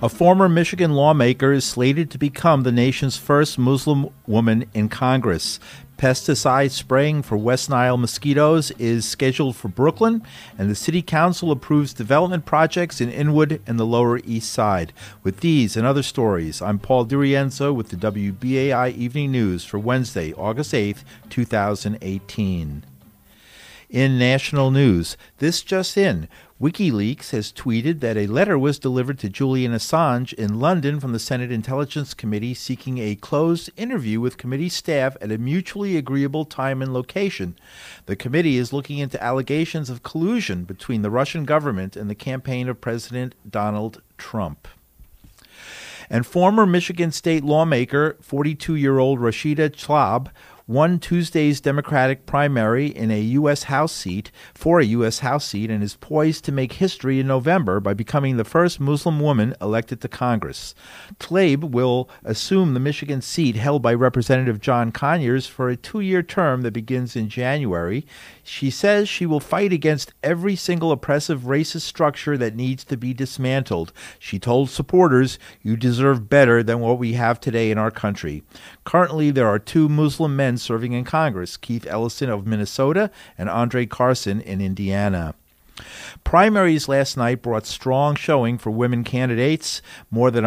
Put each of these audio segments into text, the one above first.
A former Michigan lawmaker is slated to become the nation's first Muslim woman in Congress. Pesticide spraying for West Nile mosquitoes is scheduled for Brooklyn, and the City Council approves development projects in Inwood and the Lower East Side. With these and other stories, I'm Paul DiRienzo with the WBAI Evening News for Wednesday, August 8th, 2018. In national news, this just in, WikiLeaks has tweeted that a letter was delivered to Julian Assange in London from the Senate Intelligence Committee seeking a closed interview with committee staff at a mutually agreeable time and location. The committee is looking into allegations of collusion between the Russian government and the campaign of President Donald Trump. And former Michigan state lawmaker, 42-year-old Rashida Tlaib, won Tuesday's Democratic primary in a U.S. House seat and is poised to make history in November by becoming the first Muslim woman elected to Congress. Tlaib will assume the Michigan seat held by Representative John Conyers for a 2-year term that begins in January. She says she will fight against every single oppressive racist structure that needs to be dismantled. She told supporters, "You deserve better than what we have today in our country." Currently, there are 2 Muslim men serving in Congress, Keith Ellison of Minnesota and Andre Carson in Indiana. Primaries last night brought strong showing for women candidates. More than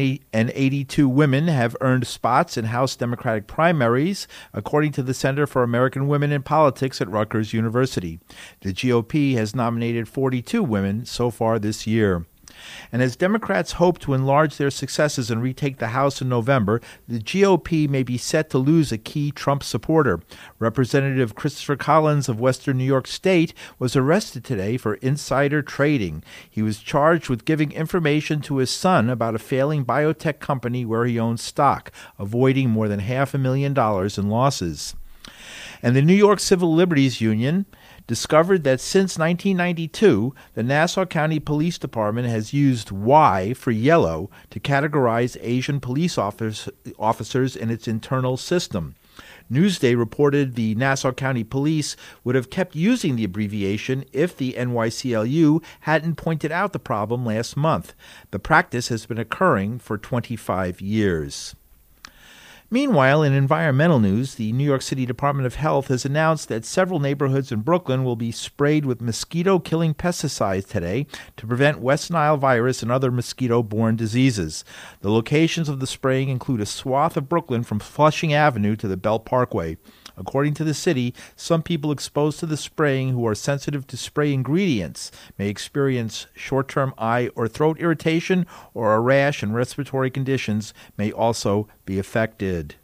182 women have earned spots in House Democratic primaries, according to the Center for American Women in Politics at Rutgers University. The GOP has nominated 42 women so far this year. And as Democrats hope to enlarge their successes and retake the House in November, the GOP may be set to lose a key Trump supporter. Representative Christopher Collins of Western New York State was arrested today for insider trading. He was charged with giving information to his son about a failing biotech company where he owns stock, avoiding more than $500,000 in losses. And the New York Civil Liberties Union discovered that since 1992, the Nassau County Police Department has used Y for yellow to categorize Asian police officers in its internal system. Newsday reported the Nassau County Police would have kept using the abbreviation if the NYCLU hadn't pointed out the problem last month. The practice has been occurring for 25 years. Meanwhile, in environmental news, the New York City Department of Health has announced that several neighborhoods in Brooklyn will be sprayed with mosquito-killing pesticides today to prevent West Nile virus and other mosquito-borne diseases. The locations of the spraying include a swath of Brooklyn from Flushing Avenue to the Belt Parkway. According to the city, some people exposed to the spraying who are sensitive to spray ingredients may experience short-term eye or throat irritation, or a rash, and respiratory conditions may also be affected.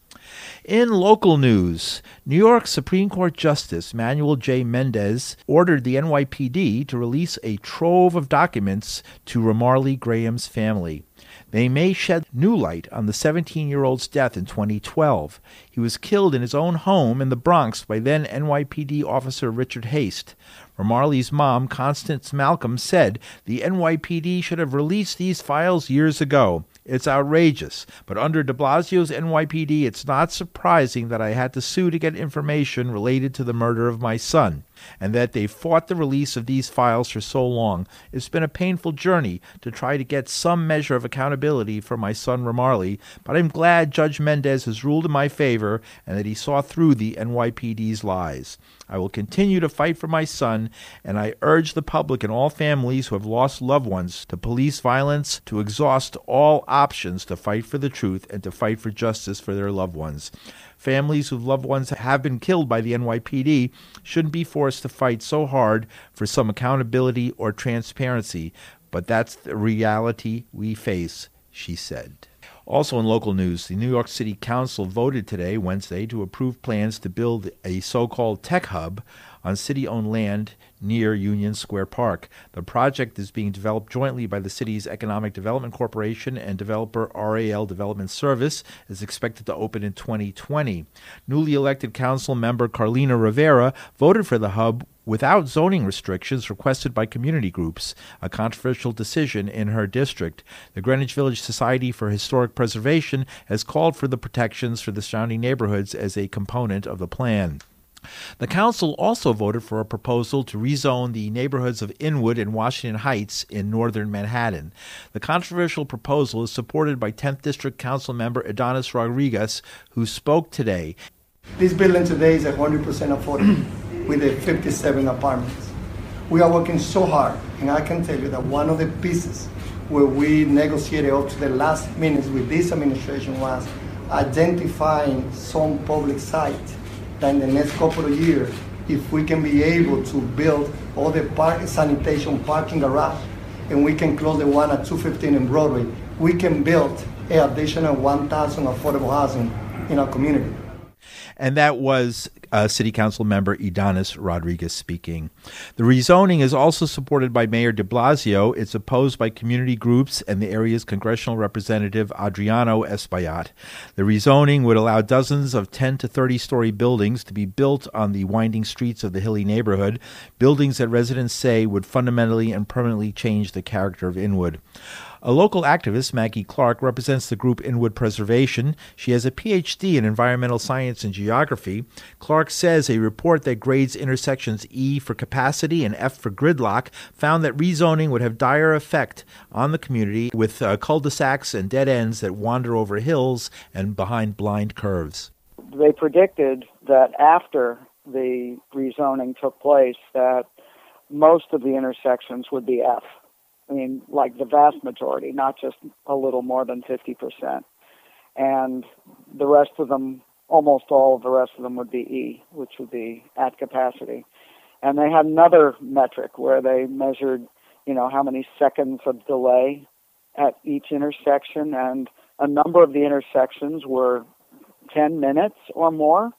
In local news, New York Supreme Court Justice Manuel J. Mendez ordered the NYPD to release a trove of documents to Ramarley Graham's family. They may shed new light on the 17-year-old's death in 2012. He was killed in his own home in the Bronx by then NYPD officer Richard Haste. Ramarley's mom, Constance Malcolm, said the NYPD should have released these files years ago. It's outrageous, but under de Blasio's NYPD, it's not surprising that I had to sue to get information related to the murder of my son, and that they fought the release of these files for so long. It's been a painful journey to try to get some measure of accountability for my son Ramarley, but I'm glad Judge Mendez has ruled in my favor and that he saw through the NYPD's lies. I will continue to fight for my son, and I urge the public and all families who have lost loved ones to police violence to exhaust all options to fight for the truth and to fight for justice for their loved ones. Families whose loved ones have been killed by the NYPD shouldn't be forced to fight so hard for some accountability or transparency, but that's the reality we face, she said. Also in local news, the New York City Council voted today, Wednesday, to approve plans to build a so-called tech hub on city-owned land near Union Square Park. The project is being developed jointly by the city's Economic Development Corporation and developer RAL Development Service. Is expected to open in 2020. Newly elected council member Carlina Rivera voted for the hub without zoning restrictions requested by community groups, a controversial decision in her district. The Greenwich Village Society for Historic Preservation has called for the protections for the surrounding neighborhoods as a component of the plan. The council also voted for a proposal to rezone the neighborhoods of Inwood and Washington Heights in northern Manhattan. The controversial proposal is supported by 10th District Council member Adonis Rodriguez, who spoke today. This building today is 100% affordable with the 57 apartments. We are working so hard, and I can tell you that one of the pieces where we negotiated up to the last minutes with this administration was identifying some public site that in the next couple of years, if we can be able to build all the sanitation parking garage, and we can close the one at 215 in Broadway, we can build an additional 1,000 affordable housing in our community. And that was City Council member Adonis Rodriguez speaking. The rezoning is also supported by Mayor de Blasio. It's opposed by community groups and the area's congressional representative Adriano Espaillat. The rezoning would allow dozens of 10 to 30-story buildings to be built on the winding streets of the hilly neighborhood, buildings that residents say would fundamentally and permanently change the character of Inwood. A local activist, Maggie Clark, represents the group Inwood Preservation. She has a Ph.D. in environmental science and geography. Clark says a report that grades intersections E for capacity and F for gridlock found that rezoning would have dire effect on the community with cul-de-sacs and dead ends that wander over hills and behind blind curves. They predicted that after the rezoning took place that most of the intersections would be F. I mean, like the vast majority, not just a little more than 50%. And the rest of them, almost all of the rest of them would be E, which would be at capacity. And they had another metric where they measured, how many seconds of delay at each intersection. And a number of the intersections were 10 minutes or more.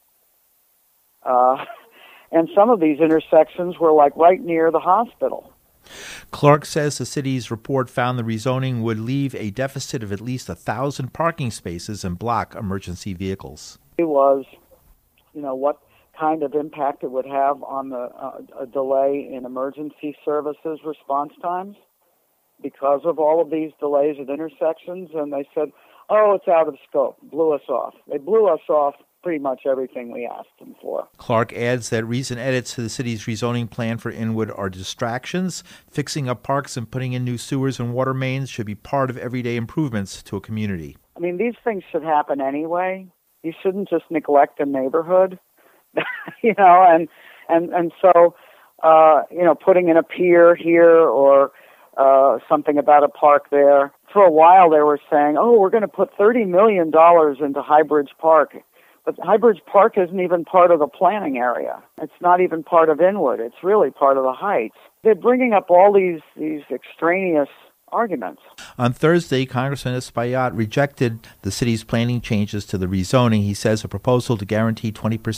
And some of these intersections were like right near the hospital. Clark says the city's report found the rezoning would leave a deficit of at least 1,000 parking spaces and block emergency vehicles. It was, what kind of impact it would have on a delay in emergency services response times because of all of these delays at intersections. And they said, oh, it's out of scope, blew us off. They blew us off pretty much everything we asked them for. Clark adds that recent edits to the city's rezoning plan for Inwood are distractions. Fixing up parks and putting in new sewers and water mains should be part of everyday improvements to a community. I mean, these things should happen anyway. You shouldn't just neglect a neighborhood, and so, putting in a pier here or something about a park there. For a while they were saying, oh, we're going to put $30 million into Highbridge Park. But Highbridge Park isn't even part of the planning area. It's not even part of Inwood. It's really part of the Heights. They're bringing up all these extraneous arguments. On Thursday, Congressman Espaillat rejected the city's planning changes to the rezoning. He says a proposal to guarantee 20%